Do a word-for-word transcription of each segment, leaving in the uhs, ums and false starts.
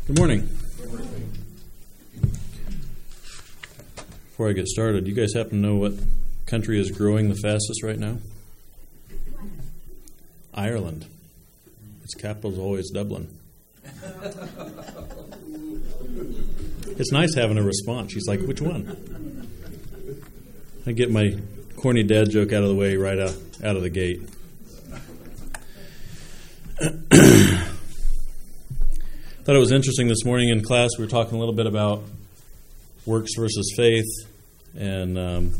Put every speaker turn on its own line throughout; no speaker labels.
Good morning. Before I get started, you guys happen to know what country is growing the fastest right now? Ireland. Its capital is always Dublin. It's nice having a response. She's like, which one? I get my corny dad joke out of the way right out, out of the gate. Thought it was interesting this morning in class. We were talking a little bit about works versus faith, and um,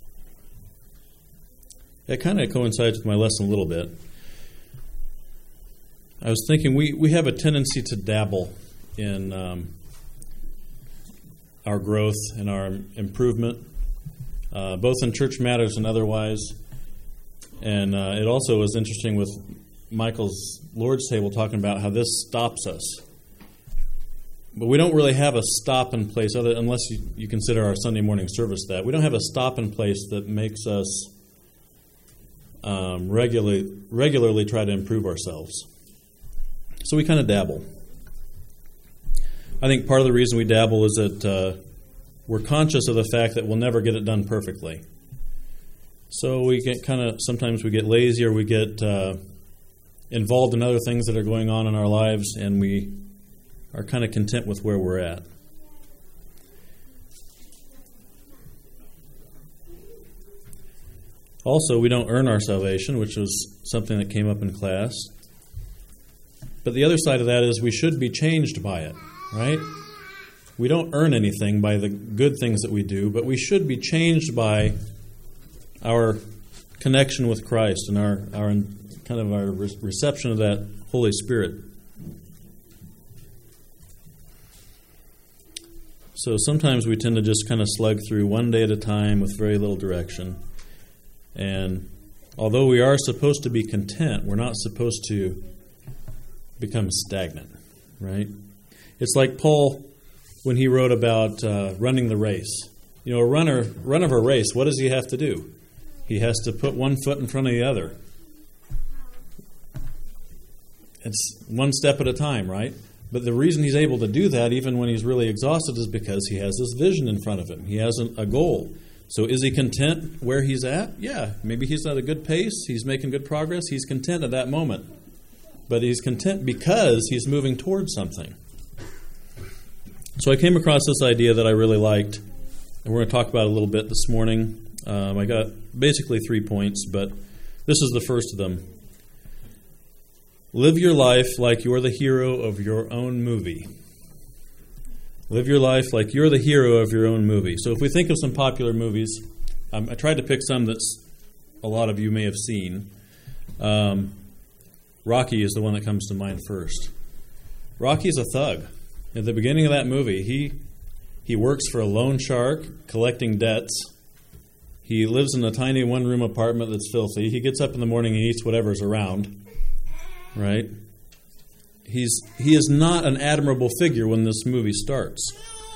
it kind of coincides with my lesson a little bit. I was thinking we, we have a tendency to dabble in um, our growth and our improvement, uh, both in church matters and otherwise. And uh, it also was interesting with Michael's Lord's table talking about how this stops us. But we don't really have a stop in place, other unless you, you consider our Sunday morning service that. We don't have a stop in place that makes us um, regularly regularly try to improve ourselves. So we kind of dabble. I think part of the reason we dabble is that uh, we're conscious of the fact that we'll never get it done perfectly. So we get kind of, sometimes we get lazy or we get uh, involved in other things that are going on in our lives, and we are kind of content with where we're at. Also, we don't earn our salvation, which was something that came up in class. But the other side of that is we should be changed by it, right? We don't earn anything by the good things that we do, but we should be changed by our connection with Christ and our, our kind of our reception of that Holy Spirit. So sometimes we tend to just kind of slug through one day at a time with very little direction. And although we are supposed to be content, we're not supposed to become stagnant, right? It's like Paul when he wrote about uh, running the race. You know, a runner, run of a race, what does he have to do? He has to put one foot in front of the other. It's one step at a time, right? But the reason he's able to do that, even when he's really exhausted, is because he has this vision in front of him. He has a, a goal. So is he content where he's at? Yeah, maybe he's at a good pace. He's making good progress. He's content at that moment. But he's content because he's moving towards something. So I came across this idea that I really liked, and we're going to talk about it a little bit this morning. Um, I got basically three points, but this is the first of them. Live your life like you're the hero of your own movie. Live your life like you're the hero of your own movie. So if we think of some popular movies, um, I tried to pick some that a lot of you may have seen. Um, Rocky is the one that comes to mind first. Rocky's a thug. At the beginning of that movie, he he works for a loan shark collecting debts. He lives in a tiny one-room apartment that's filthy. He gets up in the morning and eats whatever's around. Right? He's he is not an admirable figure when this movie starts.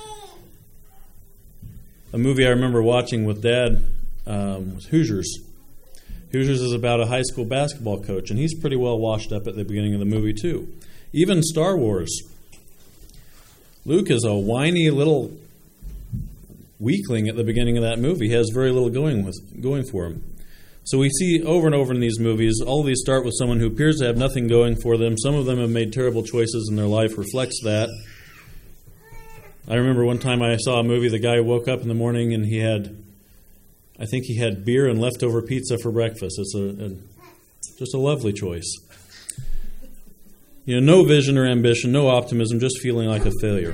A movie I remember watching with Dad um, was Hoosiers. Hoosiers is about a high school basketball coach, and he's pretty well washed up at the beginning of the movie too. Even Star Wars. Luke is a whiny little weakling at the beginning of that movie. He has very little going with going for him. So we see over and over in these movies, all of these start with someone who appears to have nothing going for them. Some of them have made terrible choices and their life reflects that. I remember one time I saw a movie, the guy woke up in the morning and he had, I think he had beer and leftover pizza for breakfast. It's a, a just a lovely choice. You know, no vision or ambition, no optimism, just feeling like a failure.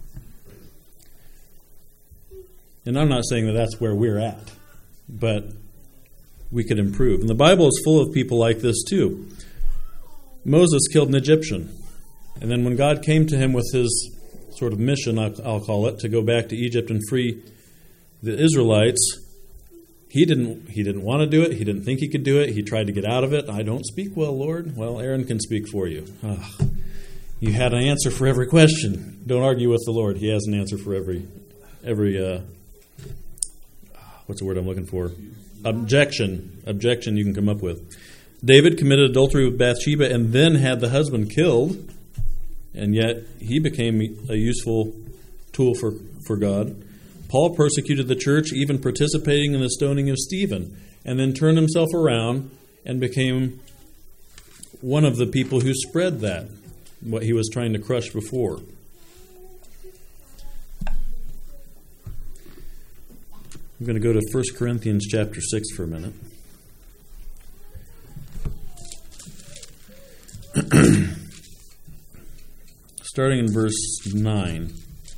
And I'm not saying that that's where we're at, but we could improve. And the Bible is full of people like this too. Moses killed an Egyptian. And then when God came to him with his sort of mission, I'll call it, to go back to Egypt and free the Israelites, he didn't he didn't want to do it. He didn't think he could do it. He tried to get out of it. I don't speak well, Lord. Well, Aaron can speak for you. Oh, you had an answer for every question. Don't argue with the Lord. He has an answer for every, every uh, what's the word I'm looking for? Objection. Objection you can come up with. David committed adultery with Bathsheba and then had the husband killed. and yet he became a useful tool for, for God. Paul persecuted the church, even participating in the stoning of Stephen, and then turned himself around and became one of the people who spread that, what he was trying to crush before. I'm going to go to First Corinthians chapter six for a minute. Starting in verse nine.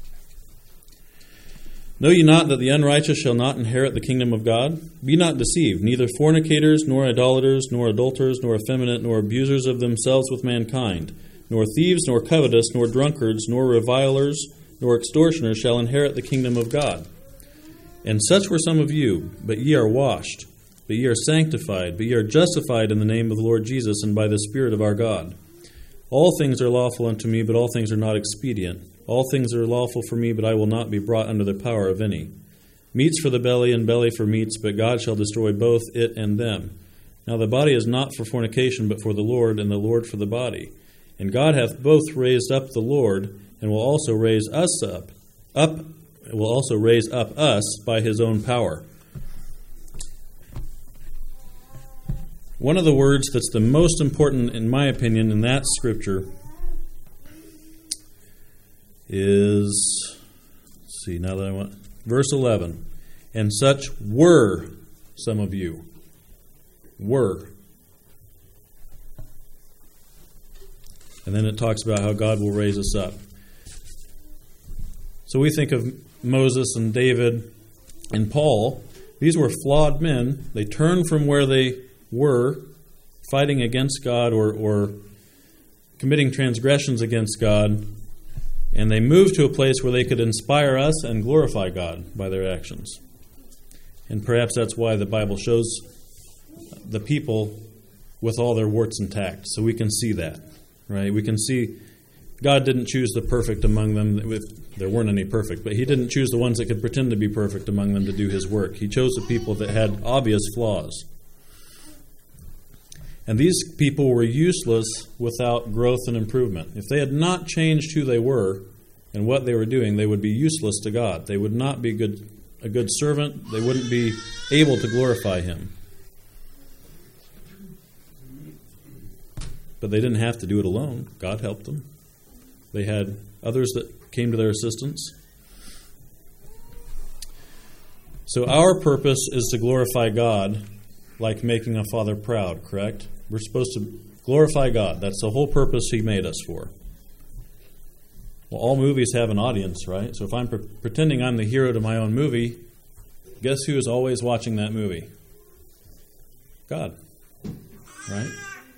Know ye not that the unrighteous shall not inherit the kingdom of God? Be not deceived, neither fornicators, nor idolaters, nor adulterers, nor effeminate, nor abusers of themselves with mankind, nor thieves, nor covetous, nor drunkards, nor revilers, nor extortioners shall inherit the kingdom of God. And such were some of you, but ye are washed, but ye are sanctified, but ye are justified in the name of the Lord Jesus and by the Spirit of our God. All things are lawful unto me, but all things are not expedient. All things are lawful for me, but I will not be brought under the power of any. Meats for the belly, and belly for meats, but God shall destroy both it and them. Now the body is not for fornication, but for the Lord, and the Lord for the body. And God hath both raised up the Lord, and will also raise us up, up, will also raise up us by his own power. One of the words that's the most important, in my opinion, in that scripture is, let's see, now that I want, verse eleven. And such were some of you. Were. And then it talks about how God will raise us up. So we think of Moses and David and Paul. These were flawed men. They turned from where they were, fighting against God or, or committing transgressions against God, and they moved to a place where they could inspire us and glorify God by their actions. And perhaps that's why the Bible shows the people with all their warts intact, so we can see that, right? We can see God didn't choose the perfect among them. There weren't any perfect, but he didn't choose the ones that could pretend to be perfect among them to do his work. He chose the people that had obvious flaws. And these people were useless without growth and improvement. If they had not changed who they were and what they were doing, they would be useless to God. They would not be good, a good servant. They wouldn't be able to glorify him. But they didn't have to do it alone. God helped them. They had others that came to their assistance. So our purpose is to glorify God like making a father proud, correct? We're supposed to glorify God. That's the whole purpose he made us for. Well, all movies have an audience, right? So if I'm pre- pretending I'm the hero to my own movie, guess who is always watching that movie? God, right?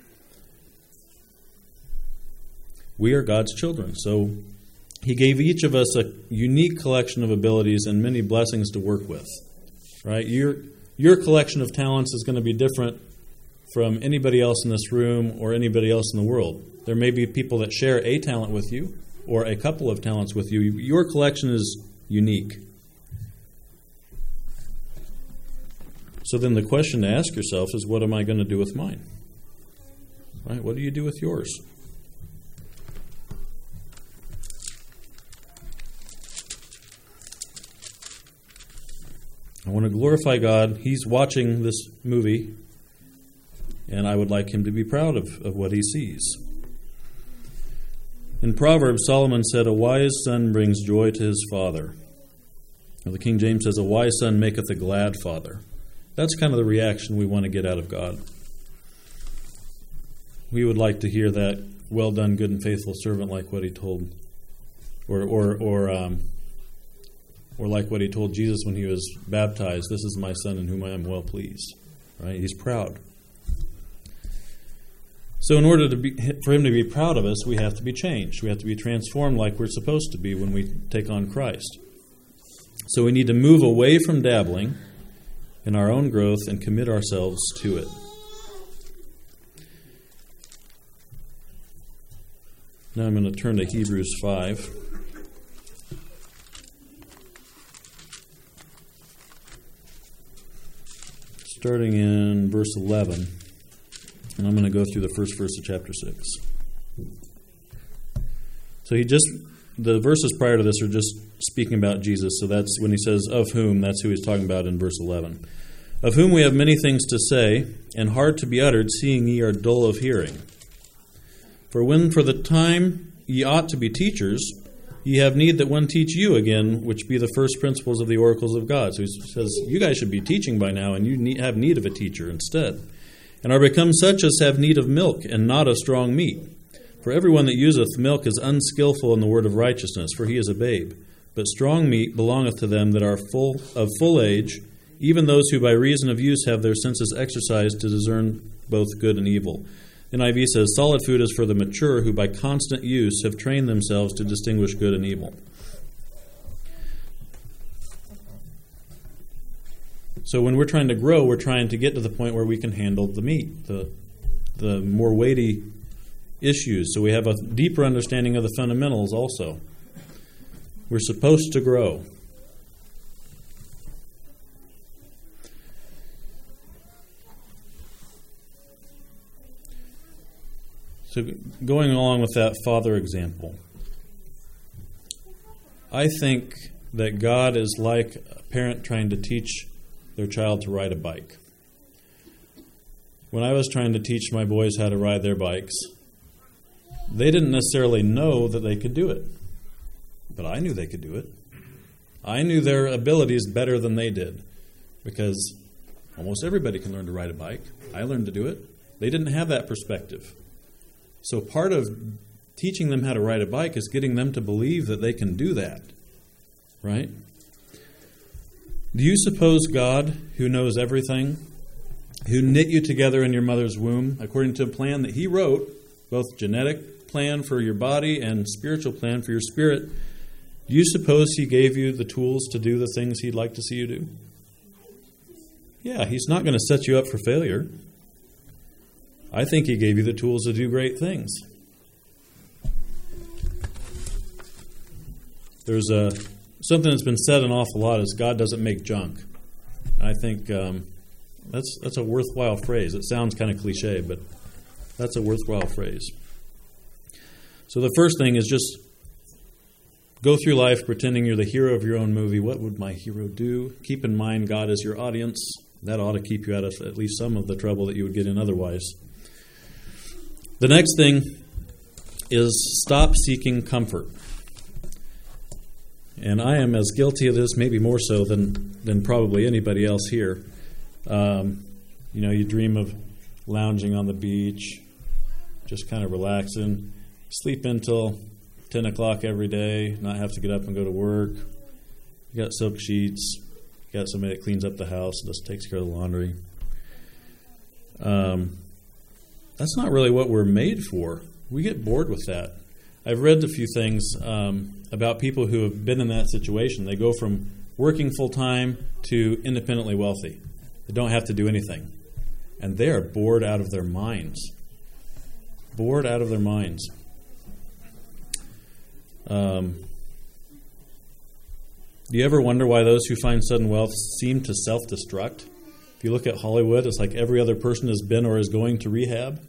We are God's children. So he gave each of us a unique collection of abilities and many blessings to work with, right? Your, your collection of talents is going to be different from anybody else in this room or anybody else in the world. There may be people that share a talent with you or a couple of talents with you. Your collection is unique. So then the question to ask yourself is, what am I going to do with mine? Right? What do you do with yours? I want to glorify God. He's watching this movie, and I would like him to be proud of, of what he sees. In Proverbs, Solomon said, a wise son brings joy to his father. Now, the King James says, a wise son maketh a glad father. That's kind of the reaction we want to get out of God. We would like to hear that, well done, good and faithful servant, like what he told, or or or um, or like what he told Jesus when he was baptized. This is my son in whom I am well pleased. Right? He's proud. So in order to be, for him to be proud of us, we have to be changed. We have to be transformed like we're supposed to be when we take on Christ. So we need to move away from dabbling in our own growth and commit ourselves to it. Now I'm going to turn to Hebrews five. Starting in verse eleven. And I'm going to go through the first verse of chapter six. So he just, the verses prior to this are just speaking about Jesus. So that's when he says, of whom, that's who he's talking about in verse eleven. Of whom we have many things to say, and hard to be uttered, seeing ye are dull of hearing. For when for the time ye ought to be teachers, ye have need that one teach you again, which be the first principles of the oracles of God. So he says, you guys should be teaching by now, and you need, have need of a teacher instead. And are become such as have need of milk, and not of strong meat. For everyone that useth milk is unskillful in the word of righteousness, for he is a babe. But strong meat belongeth to them that are full of full age, even those who by reason of use have their senses exercised to discern both good and evil. N I V says, solid food is for the mature, who by constant use have trained themselves to distinguish good and evil. So when we're trying to grow, we're trying to get to the point where we can handle the meat, the the more weighty issues. So we have a deeper understanding of the fundamentals also. We're supposed to grow. So going along with that father example, I think that God is like a parent trying to teach their child to ride a bike. When I was trying to teach my boys how to ride their bikes, they didn't necessarily know that they could do it. But I knew they could do it. I knew their abilities better than they did, because almost everybody can learn to ride a bike. I learned to do it. They didn't have that perspective. So part of teaching them how to ride a bike is getting them to believe that they can do that. Right? Do you suppose God, who knows everything, who knit you together in your mother's womb, according to a plan that he wrote, both genetic plan for your body and spiritual plan for your spirit, do you suppose he gave you the tools to do the things he'd like to see you do? Yeah, he's not going to set you up for failure. I think he gave you the tools to do great things. There's a something that's been said an awful lot is God doesn't make junk. I think um, that's that's a worthwhile phrase. It sounds kind of cliche, but that's a worthwhile phrase. So the first thing is just go through life pretending you're the hero of your own movie. What would my hero do? Keep in mind God is your audience. That ought to keep you out of at least some of the trouble that you would get in otherwise. The next thing is stop seeking comfort. And I am as guilty of this, maybe more so than, than probably anybody else here. Um, you know, you dream of lounging on the beach, just kind of relaxing, sleep until ten o'clock every day, not have to get up and go to work. You got silk sheets. You got somebody that cleans up the house and just takes care of the laundry. Um, that's not really what we're made for. We get bored with that. I've read a few things um, about people who have been in that situation. They go from working full-time to independently wealthy. They don't have to do anything. And they are bored out of their minds. Bored out of their minds. Um, do you ever wonder why those who find sudden wealth seem to self-destruct? If you look at Hollywood, it's like every other person has been or is going to rehab.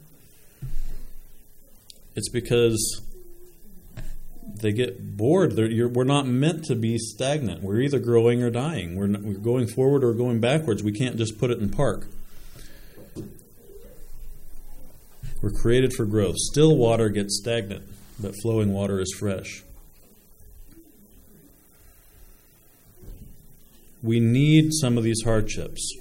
It's because they get bored. You're, we're not meant to be stagnant. We're either growing or dying. We're, not, we're going forward or going backwards. We can't just put it in park. We're created for growth. Still water gets stagnant, but flowing water is fresh. We need some of these hardships.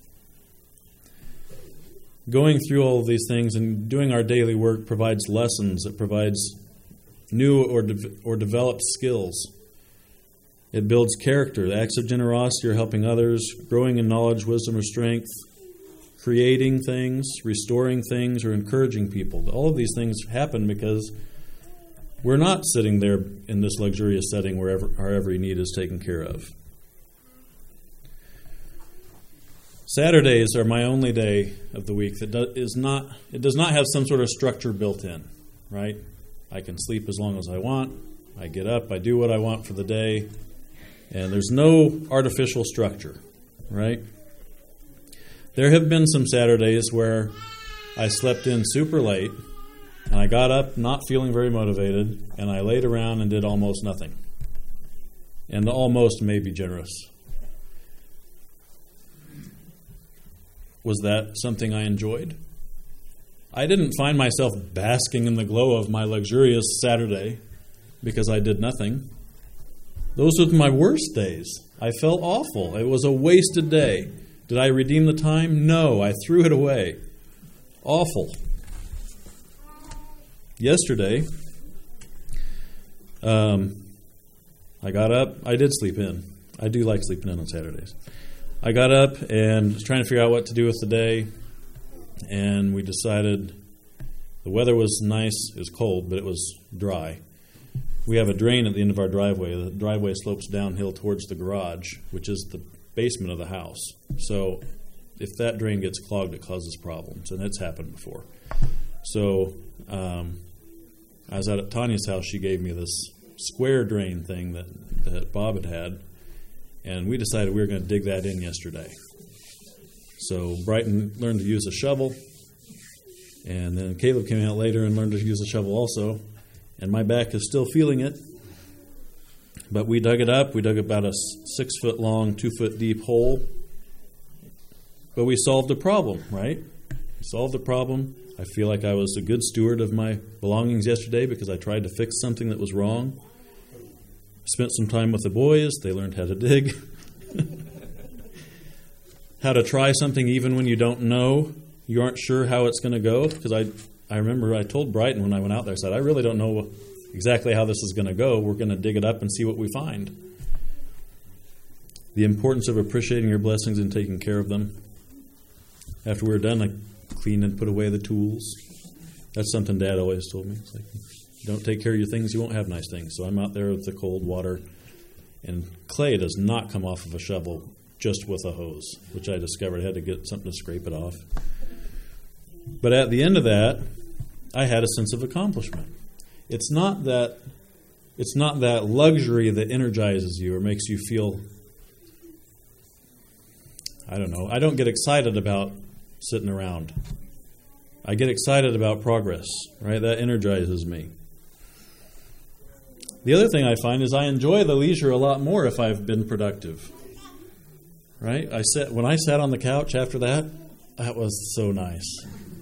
Going through all of these things and doing our daily work provides lessons. It provides new or de- or developed skills. It builds character. The acts of generosity are helping others, growing in knowledge, wisdom, or strength, creating things, restoring things, or encouraging people. All of these things happen because we're not sitting there in this luxurious setting where every, our every need is taken care of. Saturdays are my only day of the week that do, is not, it does not have some sort of structure built in, right? I can sleep as long as I want. I get up, I do what I want for the day, and there's no artificial structure, right? There have been some Saturdays where I slept in super late And I got up not feeling very motivated, and I laid around and did almost nothing. And the almost may be generous. Was that something I enjoyed? I didn't find myself basking in the glow of my luxurious Saturday because I did nothing. Those were my worst days. I felt awful. It was a wasted day. Did I redeem the time? No, I threw it away. Awful. Yesterday, um, I got up. I did sleep in. I do like sleeping in on Saturdays. I got up and was trying to figure out what to do with the day, and we decided the weather was nice. It was cold, but it was dry. We have a drain at the end of our driveway. The driveway slopes downhill towards the garage, which is the basement of the house. So if that drain gets clogged, it causes problems, and it's happened before. So um, I was out at Tanya's house. She gave me this square drain thing that, that Bob had had, and we decided we were going to dig that in yesterday. So Brighton learned to use a shovel, and then Caleb came out later and learned to use a shovel also. And my back is still feeling it. But we dug it up. We dug about a six-foot-long, two-foot-deep hole. But we solved a problem, right? We solved a problem. I feel like I was a good steward of my belongings yesterday because I tried to fix something that was wrong. Spent some time with the boys. They learned how to dig. How to try something even when you don't know. You aren't sure how it's going to go. Because I... I remember I told Brighton when I went out there, I said, I really don't know exactly how this is going to go. We're going to dig it up and see what we find. The importance of appreciating your blessings and taking care of them. After we were done, I cleaned and put away the tools. That's something Dad always told me. It's like, don't take care of your things, you won't have nice things. So I'm out there with the cold water, and clay does not come off of a shovel just with a hose, which I discovered I had to get something to scrape it off. But at the end of that, I had a sense of accomplishment. It's not that it's not that luxury that energizes you or makes you feel, I don't know, I don't get excited about sitting around. I get excited about progress, right? That energizes me. The other thing I find is I enjoy the leisure a lot more if I've been productive. Right? I sat when I sat on the couch after that, that was so nice.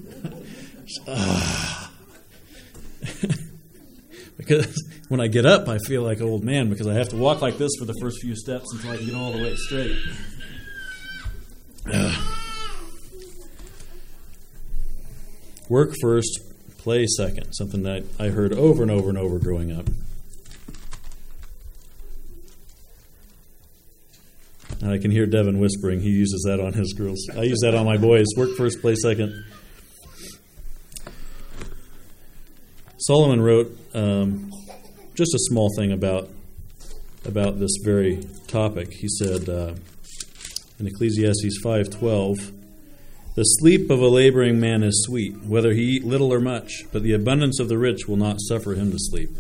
Because when I get up, I feel like an old man because I have to walk like this for the first few steps until I can get all the way straight. Work first, play second. Something that I heard over and over and over growing up. And I can hear Devin whispering. He uses that on his girls. I use that on my boys. Work first, play second. Solomon wrote um, just a small thing about about this very topic. He said uh, in Ecclesiastes five twelve, "The sleep of a laboring man is sweet, whether he eat little or much, but the abundance of the rich will not suffer him to sleep."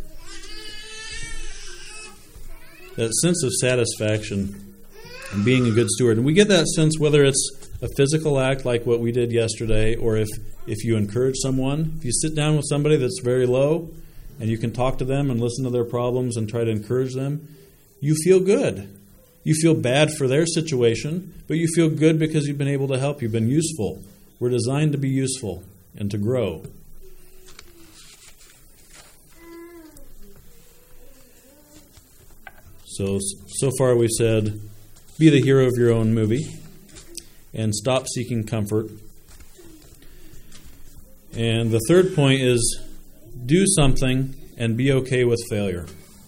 That sense of satisfaction and being a good steward. And we get that sense whether it's a physical act like what we did yesterday, or if, if you encourage someone. If you sit down with somebody that's very low and you can talk to them and listen to their problems and try to encourage them, you feel good. You feel bad for their situation, but you feel good because you've been able to help. You've been useful. We're designed to be useful and to grow. So, so far we've said, be the hero of your own movie and stop seeking comfort. And the third point is do something and be okay with failure.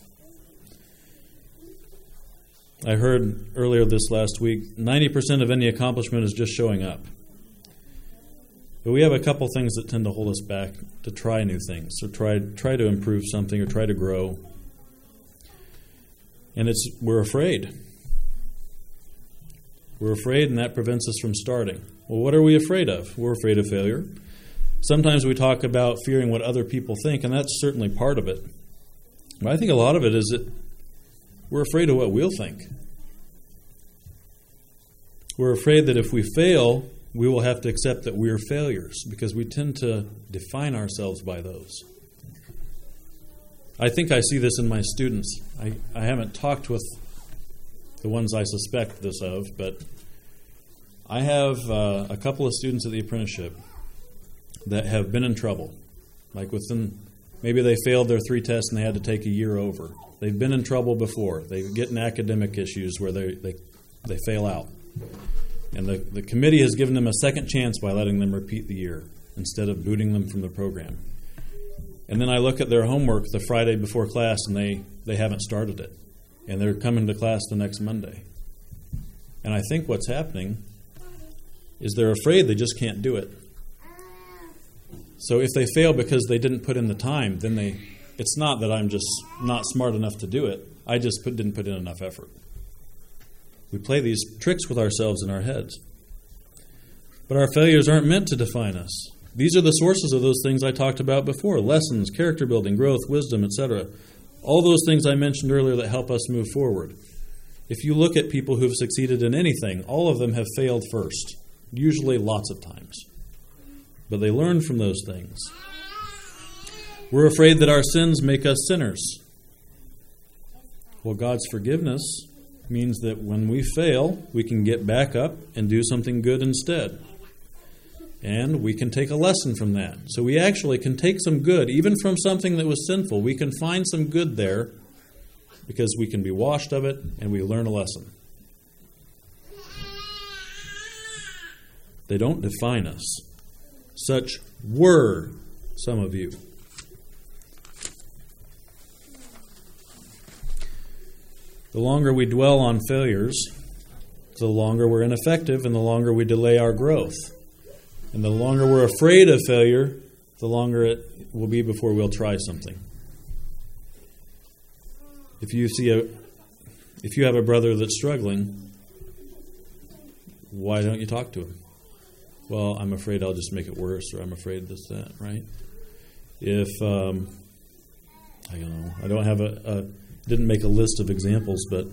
I heard earlier this last week, ninety percent of any accomplishment is just showing up. But we have a couple things that tend to hold us back to try new things, or try try to improve something, or try to grow. And it's we're afraid. We're afraid, and that prevents us from starting. Well, what are we afraid of? We're afraid of failure. Sometimes we talk about fearing what other people think, and that's certainly part of it. But I think a lot of it is that we're afraid of what we'll think. We're afraid that if we fail, we will have to accept that we are failures because we tend to define ourselves by those. I think I see this in my students. I, I haven't talked with the ones I suspect this of, but I have uh, a couple of students at the apprenticeship that have been in trouble. Like within, maybe they failed their three tests and they had to take a year over. They've been in trouble before. They get in academic issues where they they, they fail out. And the, the committee has given them a second chance by letting them repeat the year instead of booting them from the program. And then I look at their homework the Friday before class and they, they haven't started it. And they're coming to class the next Monday. And I think what's happening is they're afraid they just can't do it. So if they fail because they didn't put in the time, then they it's not that I'm just not smart enough to do it. I just put, didn't put in enough effort. We play these tricks with ourselves in our heads. But our failures aren't meant to define us. These are the sources of those things I talked about before. Lessons, character building, growth, wisdom, et cetera. All those things I mentioned earlier that help us move forward. If you look at people who've succeeded in anything, all of them have failed first, usually lots of times. But they learned from those things. We're afraid that our sins make us sinners. Well, God's forgiveness means that when we fail, we can get back up and do something good instead. And we can take a lesson from that. So we actually can take some good, even from something that was sinful. We can find some good there because we can be washed of it and we learn a lesson. They don't define us. Such were some of you. The longer we dwell on failures, the longer we're ineffective and the longer we delay our growth. And the longer we're afraid of failure, the longer it will be before we'll try something. If you see a, if you have a brother that's struggling, why don't you talk to him? Well, I'm afraid I'll just make it worse, or I'm afraid this, that, right? If, um, I don't know, I don't have a, a, didn't make a list of examples, but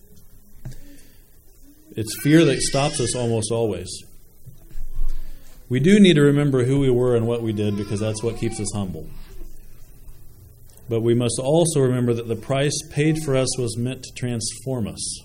it's fear that stops us almost always. We do need to remember who we were and what we did because that's what keeps us humble. But we must also remember that the price paid for us was meant to transform us.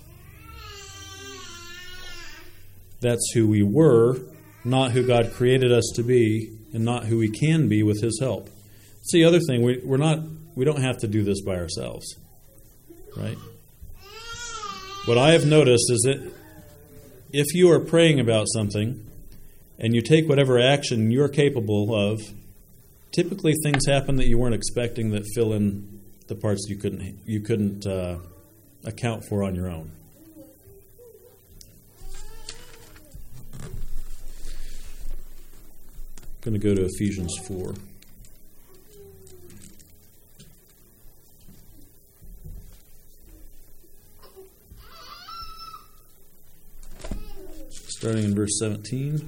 That's who we were, not who God created us to be, and not who we can be with His help. It's the other thing, we, we're not, we don't have to do this by ourselves, right? What I have noticed is that if you are praying about something and you take whatever action you're capable of, typically things happen that you weren't expecting that fill in the parts you couldn't you couldn't uh, account for on your own. I'm going to go to Ephesians four. Starting in verse seventeen.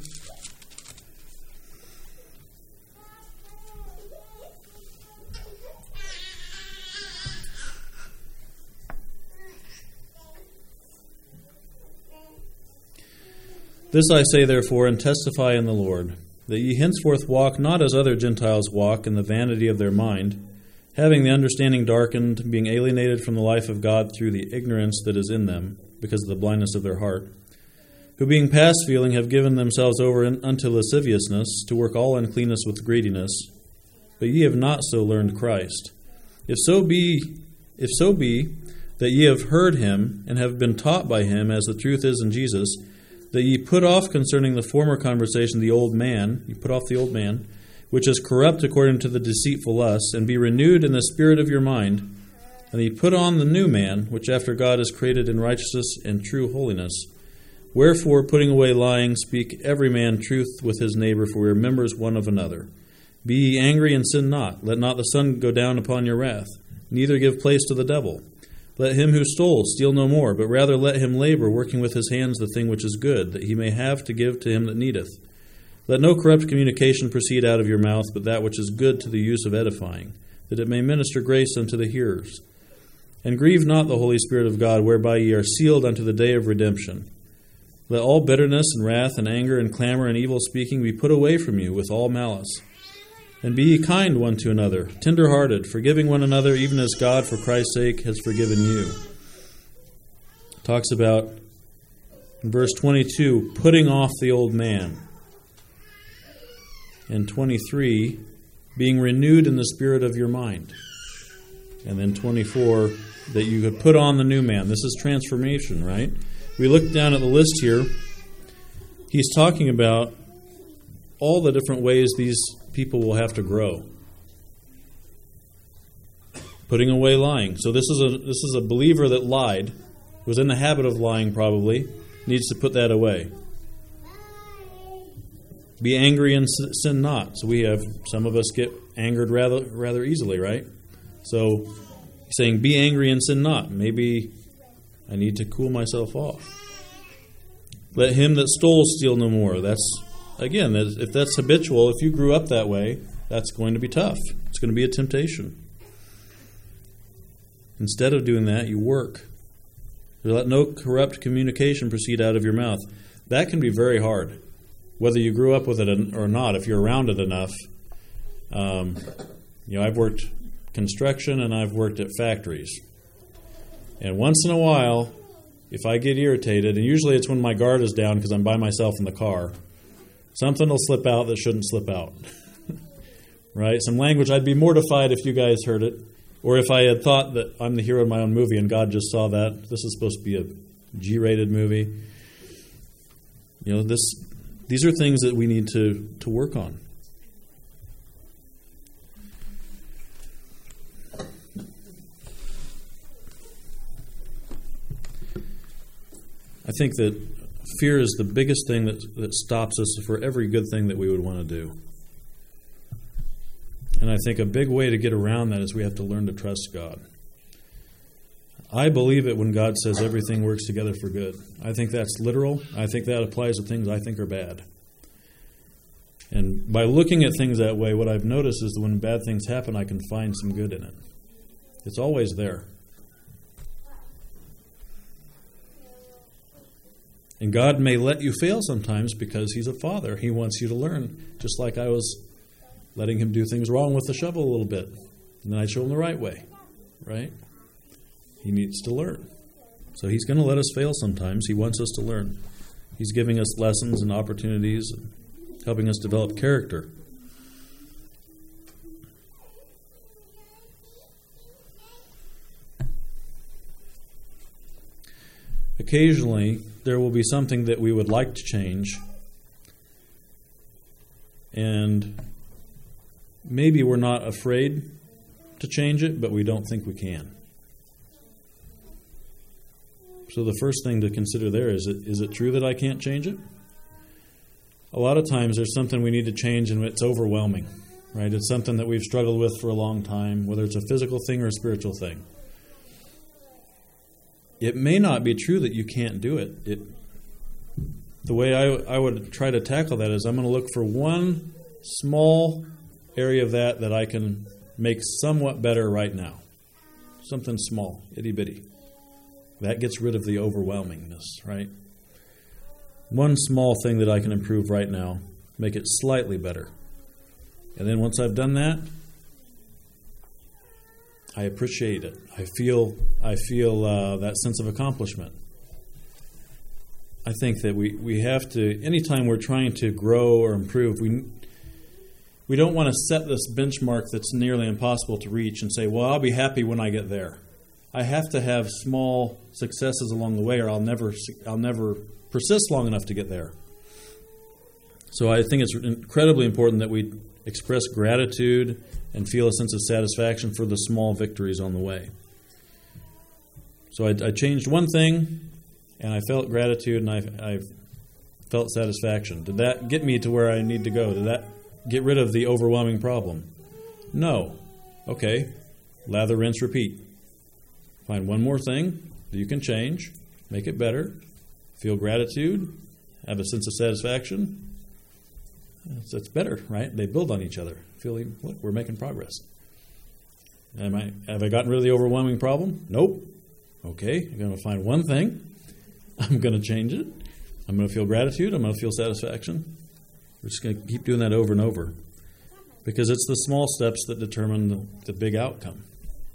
This I say, therefore, and testify in the Lord, that ye henceforth walk not as other Gentiles walk in the vanity of their mind, having the understanding darkened, being alienated from the life of God through the ignorance that is in them, because of the blindness of their heart, who being past feeling have given themselves over in, unto lasciviousness, to work all uncleanness with greediness. But ye have not so learned Christ. If so be, if so be that ye have heard him, and have been taught by him, as the truth is in Jesus, that ye put off concerning the former conversation the old man, you put off the old man, which is corrupt according to the deceitful lusts, and be renewed in the spirit of your mind, and ye put on the new man, which after God is created in righteousness and true holiness. Wherefore, putting away lying, speak every man truth with his neighbor, for we are members one of another. Be ye angry and sin not. Let not the sun go down upon your wrath, neither give place to the devil. Let him who stole steal no more, but rather let him labor, working with his hands the thing which is good, that he may have to give to him that needeth. Let no corrupt communication proceed out of your mouth, but that which is good to the use of edifying, that it may minister grace unto the hearers. And grieve not the Holy Spirit of God, whereby ye are sealed unto the day of redemption. Let all bitterness and wrath and anger and clamor and evil speaking be put away from you with all malice. And be ye kind one to another, tender-hearted, forgiving one another, even as God, for Christ's sake, has forgiven you. Talks about, in verse twenty-two, putting off the old man. And twenty-three, being renewed in the spirit of your mind. And then twenty-four, that you could put on the new man. This is transformation, right? We look down at the list here. He's talking about all the different ways these people will have to grow. Putting away lying. So this is a this is a believer that lied, was in the habit of lying probably, needs to put that away. Be angry and sin not. So we have, some of us get angered rather rather easily, right? So he's saying, be angry and sin not. Maybe I need to cool myself off. Let him that stole steal no more. That's, again, if that's habitual, if you grew up that way, that's going to be tough. It's going to be a temptation. Instead of doing that, you work. Let no corrupt communication proceed out of your mouth. That can be very hard, whether you grew up with it or not, if you're around it enough. Um, you know, I've worked construction and I've worked at factories. And once in a while, if I get irritated, and usually it's when my guard is down because I'm by myself in the car, something will slip out that shouldn't slip out. Right? Some language, I'd be mortified if you guys heard it. Or if I had thought that I'm the hero of my own movie and God just saw that. This is supposed to be a G-rated movie. You know, this these are things that we need to, to work on. I think that fear is the biggest thing that, that stops us for every good thing that we would want to do. And I think a big way to get around that is we have to learn to trust God. I believe it when God says everything works together for good. I think that's literal. I think that applies to things I think are bad. And by looking at things that way, what I've noticed is that when bad things happen, I can find some good in it. It's always there. And God may let you fail sometimes because He's a father. He wants you to learn, just like I was letting him do things wrong with the shovel a little bit. And then I show him the right way, right? He needs to learn. So He's going to let us fail sometimes. He wants us to learn. He's giving us lessons and opportunities, and helping us develop character. Occasionally, there will be something that we would like to change, and maybe we're not afraid to change it, but we don't think we can. So the first thing to consider there is, it, is it true that I can't change it? A lot of times there's something we need to change and it's overwhelming, right? It's something that we've struggled with for a long time, whether it's a physical thing or a spiritual thing. It may not be true that you can't do it. It the way I, I would try to tackle that is I'm going to look for one small area of that that I can make somewhat better right now. Something small, itty-bitty. That gets rid of the overwhelmingness, right? One small thing that I can improve right now, make it slightly better. And then once I've done that, I appreciate it. I feel I feel uh, that sense of accomplishment. I think that we, we have to, anytime we're trying to grow or improve, we we don't want to set this benchmark that's nearly impossible to reach and say, well, I'll be happy when I get there. I have to have small successes along the way, or I'll never I'll never persist long enough to get there. So I think it's incredibly important that we express gratitude and feel a sense of satisfaction for the small victories on the way. So I, I changed one thing, and I felt gratitude, and I, I felt satisfaction. Did that get me to where I need to go? Did that get rid of the overwhelming problem? No. Okay. Lather, rinse, repeat. Find one more thing that you can change, make it better, feel gratitude, have a sense of satisfaction. It's, it's better, right? They build on each other. Feeling, look, we're making progress. Am I, have I gotten rid of the overwhelming problem? Nope. Okay, I'm going to find one thing. I'm going to change it. I'm going to feel gratitude. I'm going to feel satisfaction. We're just going to keep doing that over and over because it's the small steps that determine the, the big outcome.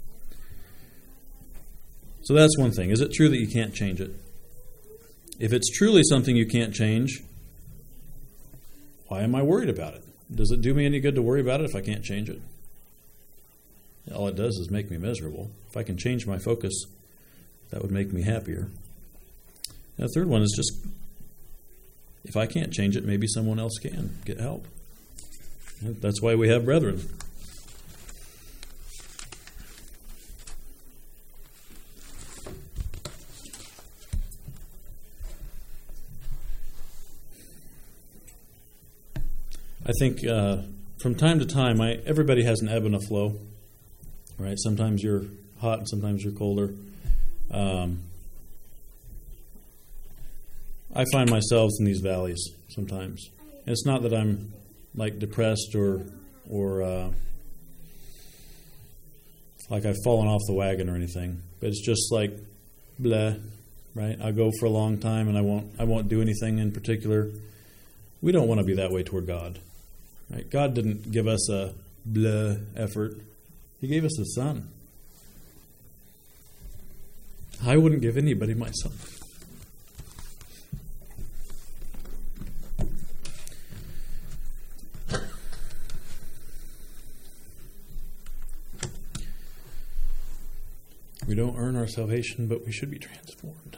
So that's one thing. Is it true that you can't change it? If it's truly something you can't change, why am I worried about it? Does it do me any good to worry about it if I can't change it? All it does is make me miserable. If I can change my focus, that would make me happier. And the third one is just, if I can't change it, maybe someone else can get help. And that's why we have brethren. I think uh, from time to time, I, everybody has an ebb and a flow. Right? Sometimes you're hot and sometimes you're colder. Um, I find myself in these valleys sometimes. And it's not that I'm like depressed or or uh, like I've fallen off the wagon or anything, but it's just like blah, right? I go for a long time and I won't I won't do anything in particular. We don't want to be that way toward God, right? God didn't give us a blah effort. He gave us His Son. I wouldn't give anybody my son. We don't earn our salvation, but we should be transformed.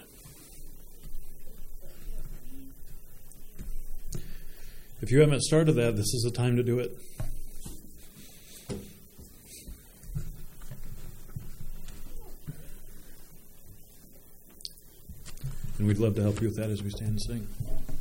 If you haven't started that, this is the time to do it. And we'd love to help you with that as we stand and sing.